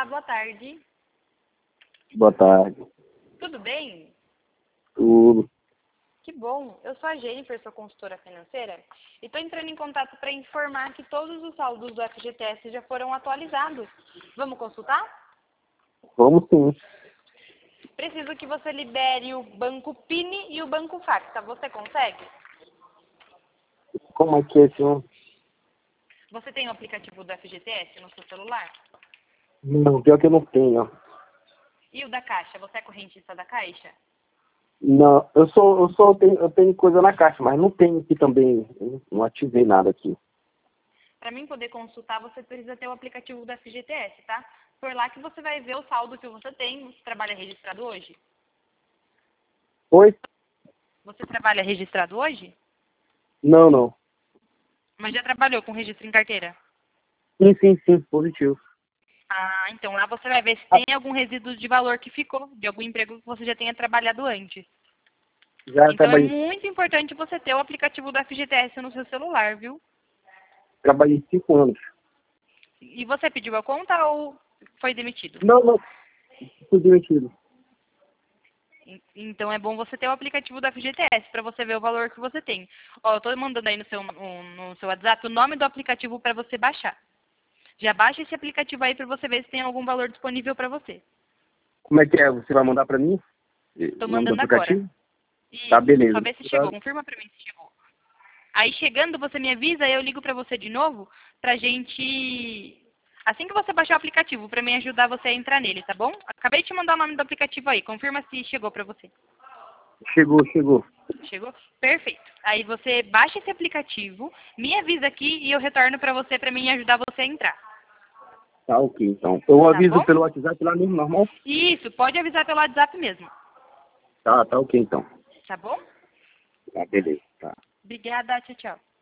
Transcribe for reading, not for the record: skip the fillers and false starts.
Olá, boa tarde. Boa tarde. Tudo bem? Tudo. Que bom. Eu sou a Jennifer, sou consultora financeira, e estou entrando em contato para informar que todos os saldos do FGTS já foram atualizados. Vamos consultar? Vamos sim. Preciso que você libere o Banco Pini e o Banco Facta. Você consegue? Como é que é, senhor? Você tem o aplicativo do FGTS no seu celular? Não, pior que eu não tenho. E o da Caixa? Você é correntista da Caixa? Não, eu tenho coisa na caixa, mas não tenho aqui também. Eu não ativei nada aqui. Para mim poder consultar, você precisa ter o aplicativo do FGTS, tá? Por lá que você vai ver o saldo que você tem. Você trabalha registrado hoje? Oi? Você trabalha registrado hoje? Não, não. Mas já trabalhou com registro em carteira? Sim, positivo. Ah, então lá você vai ver se Ah, tem algum resíduo de valor que ficou, de algum emprego que você já tenha trabalhado antes. já Então é trabalhei, muito importante você ter o aplicativo do FGTS no seu celular, viu? trabalhei 5 anos. E você pediu a conta ou foi demitido? Não, fui demitido. Então é bom você ter o aplicativo do FGTS para você ver o valor que você tem. Ó, eu tô mandando aí no seu WhatsApp o nome do aplicativo para você baixar. Já baixa esse aplicativo aí para você ver se tem algum valor disponível para você. Como é que é? Você vai mandar pra mim? Tô O nome do mandando agora. aplicativo? Tá, Isso, só beleza. vê se chegou. Confirma para mim se chegou. Aí chegando, você me avisa, eu ligo pra você de novo, pra gente... Assim que você baixar o aplicativo, pra mim ajudar você a entrar nele, tá bom? Acabei de te mandar o nome do aplicativo aí, confirma se chegou pra você. Chegou. Chegou? Perfeito. Aí você baixa esse aplicativo, me avisa aqui e eu retorno pra você, pra mim ajudar você a entrar. Tá, ok, então. Eu Tá aviso bom? pelo WhatsApp lá mesmo, normal? Isso, pode avisar pelo WhatsApp mesmo. Tá ok, então. Tá bom? Tá, beleza. Tá. Obrigada, tchau, tchau.